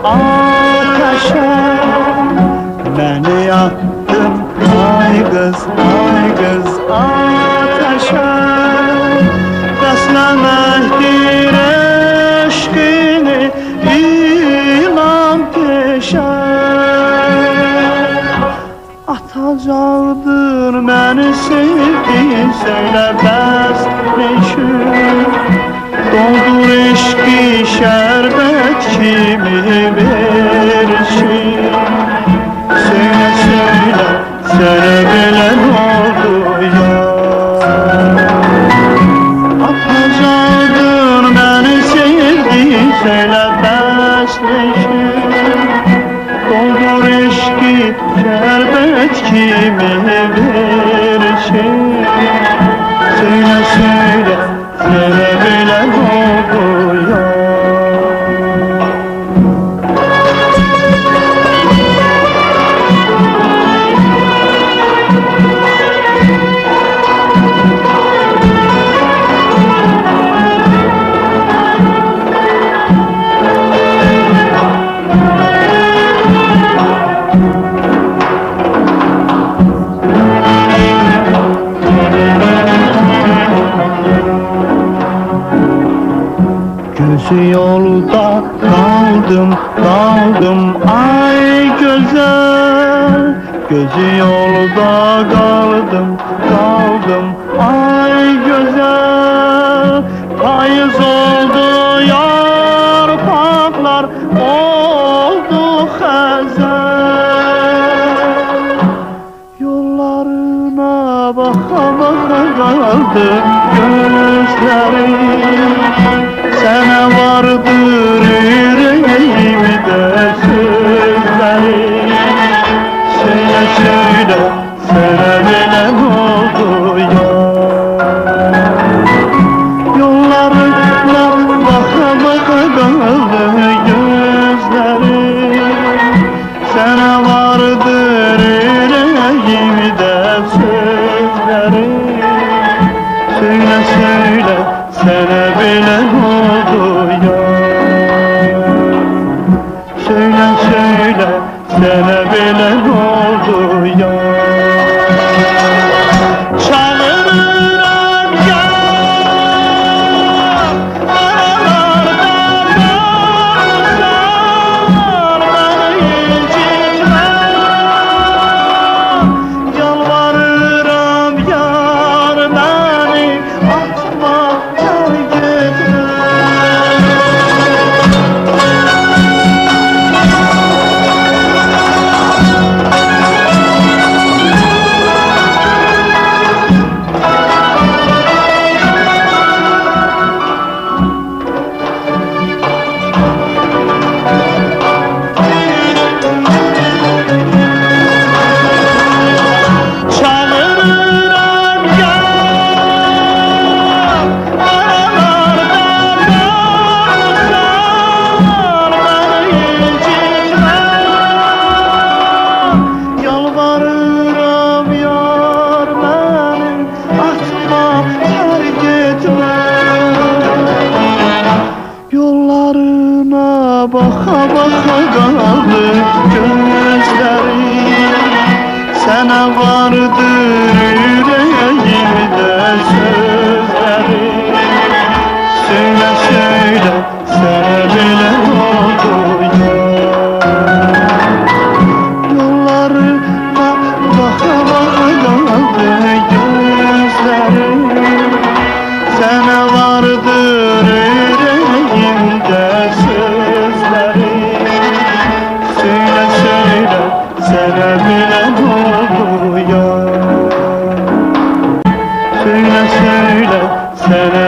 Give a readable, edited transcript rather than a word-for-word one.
ateşe. Beni attın ay kız ateşe. Beslemektir eşkini iman peşe. Atacaqdır məni sevdiğin söyle bəs neşür. Doldur eşki şerbet kimi verişir. Söyle söyle sana belə oldu ya. Atacaqdır məni sevdiğin söyle bəs neşür. Doldur eşki şerbet kimi verişir. Söyle söyle sana belə oldu ya. Gözü yolda kaldım ay güzel. Gözü yolda kaldım ay güzel. Payız oldu yarpaklar oldu xəzəl. Yollarına baka kaldı gözlerim. Sana vardır yüreğimde sözlerim. Söyle söyle sana belə oldu ya. Yollarına baka kaldı gözlerim. Sana vardır yüreğimde sözlerim. Söyle söyle sana belə oldu ya. Söyle söyle sana belə oldu ya. Çalıram ya aralardan varmışlar. Beni incitme. Yalvarıram yar beni atma. Yollarına baka kaldı gözlerim. Sana vardır yüreğimde sözlerim. Söyle söyle sana belə oldu ya. Yollarına baka kaldı gözlerim. Sana vardır yüreğimde sözlerim. Söyle söyle sana belə oldu ya. Söyle söyle sana